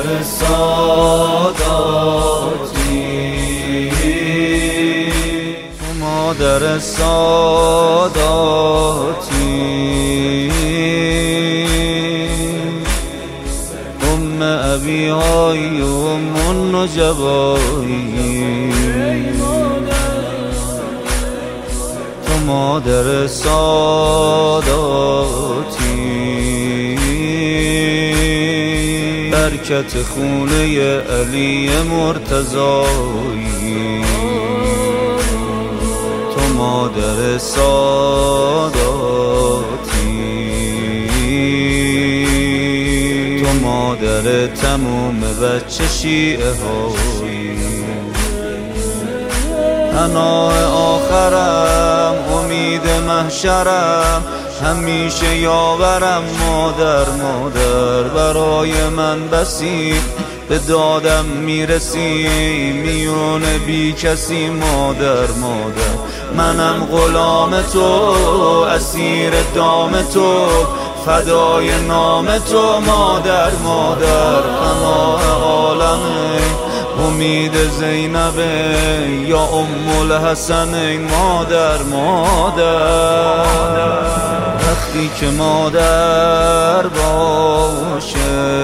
مادر ساداتی، تو مادر ساداتی، ام ابی‌های و ام النجبایی، تو مادر ساداتی، برکت خونه علی مرتضایی، تو مادر ساداتی، تو مادر تموم بچه شیعه هایی، حنای آخرم امید محشرم، همیشه یاورم مادر مادر، برای من بسی به دادم میرسی، میون بی کسی مادر مادر، منم غلام تو اسیر دام تو، فدای نام تو مادر مادر، پناه عالمه امید زینبه یا ام الحسن مادر مادر، وقتی که مادر باشه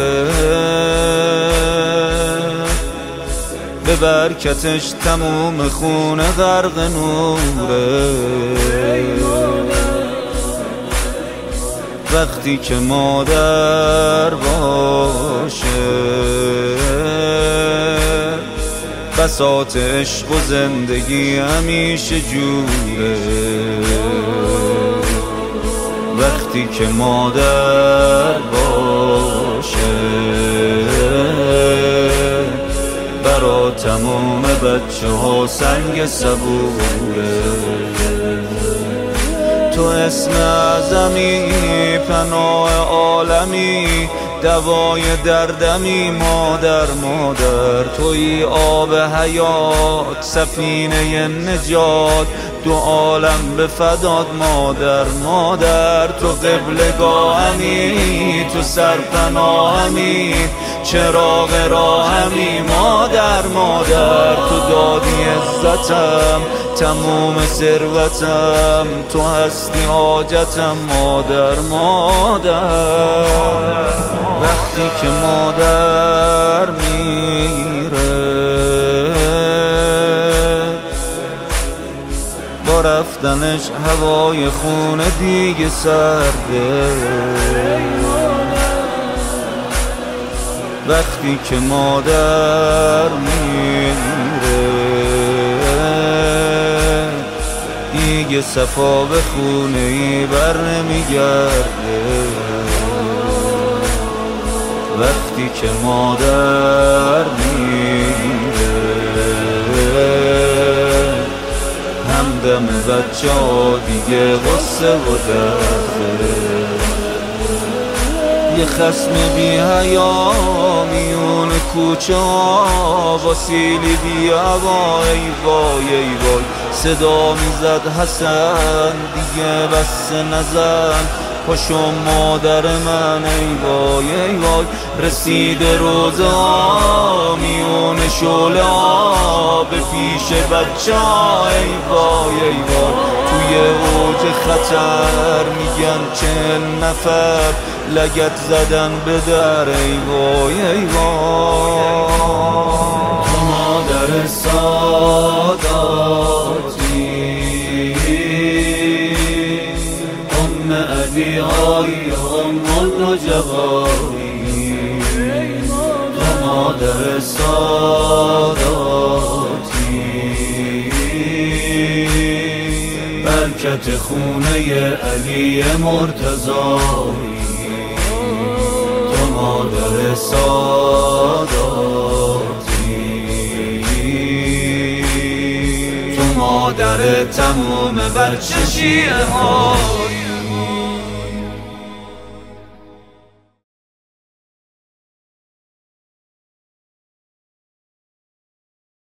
به برکتش تموم خونه غرق نوره، وقتی که مادر باشه بساط عشق و زندگی همیشه جوره، وقتی که مادر باشه برا تمام بچه ها سنگ صبوره، تو اسم اعظمی پناه عالمی، دوای دردمی مادر مادر، توی آب حیات سفینه نجات، دو عالم به فدات مادر مادر، تو قبلگاهمی تو سرپناهمی، چراغ راهمی مادر مادر، تو دادی عزتم تموم ثروتم، تو هستی حاجتم مادر مادر، وقتی که مادر میره با رفتنش هوای خونه دیگه سرده، وقتی که مادر میره دیگه صفا به خونه ای بر نمیگرده، وقتی که مادر میره همدم بچه ها دیگه غصه و درده، یه خصم بی حیا میون کوچه ها با سیلی بی هوا، ای وای ای وای صدا میزد حسن دیگه بس نزن، پاشو مادر من ای وای ای وای، رسید روزه ها میون شعله ها به پیش بچه ها، ای وای ای وای توی اوج خطر میگن 40 نفر لگت زدن به در، ای وای ای وای، تو مادر ساداتی، ام ابی‌های و ام النجبایی، تو مادر ساداتی، برکت خونه علی مرتضایی، تو مادر ساداتی، تو مادر تموم بچه شیعه ها.